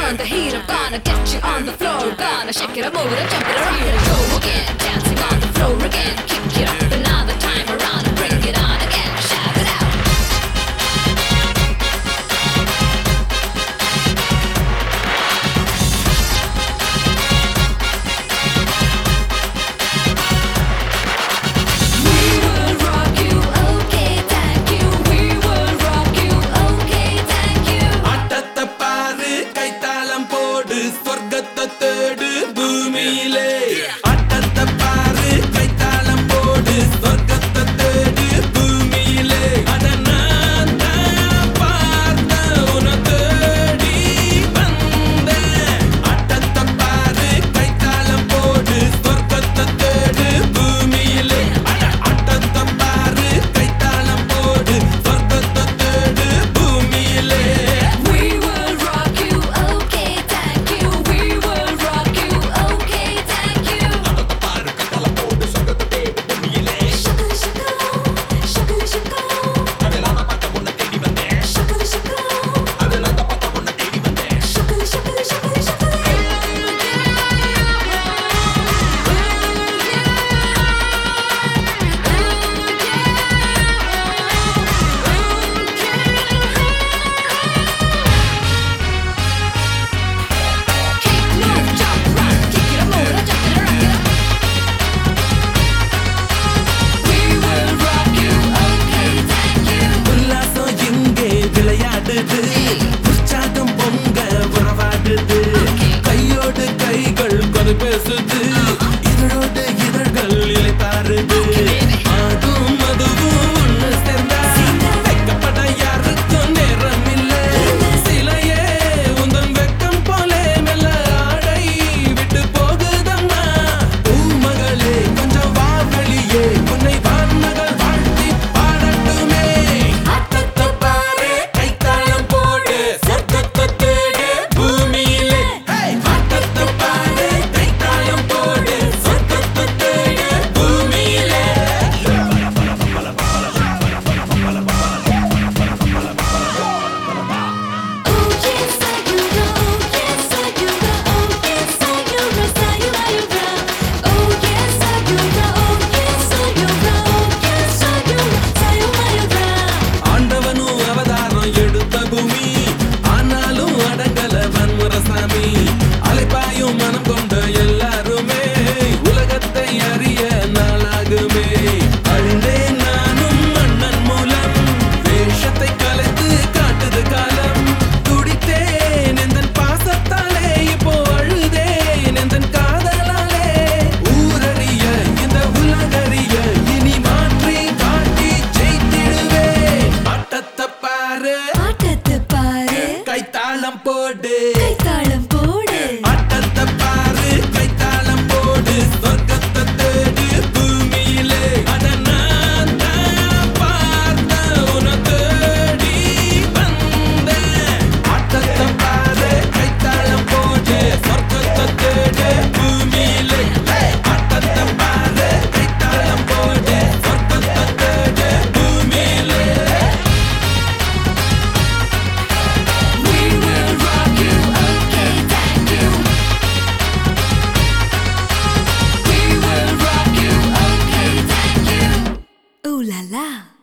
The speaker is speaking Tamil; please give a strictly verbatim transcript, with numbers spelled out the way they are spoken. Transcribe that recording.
turn the heat up, gonna get you on the floor, gonna shake it up, move it and jump it around. Go again, dancing on the floor again, kick it up another time around and bring it on again, shout it out. கைத்தாளம் போடு ஆட்டத்தை பாரு கைத்தாளம் போடு சொர்க்கத்தை தேடு பூமியிலே அத நான் தான் பார்த்த உன தேடி வந்தேன் ஆட்டத்தை பாரு கைத்தாளம் போடு சொர்க்கத்தை தேடு பூமியிலே ஆட்டத்தை பாரு கைத்தாளம் போடு சொர்க்கத்தை தேடு பூமியிலே Ooh la la.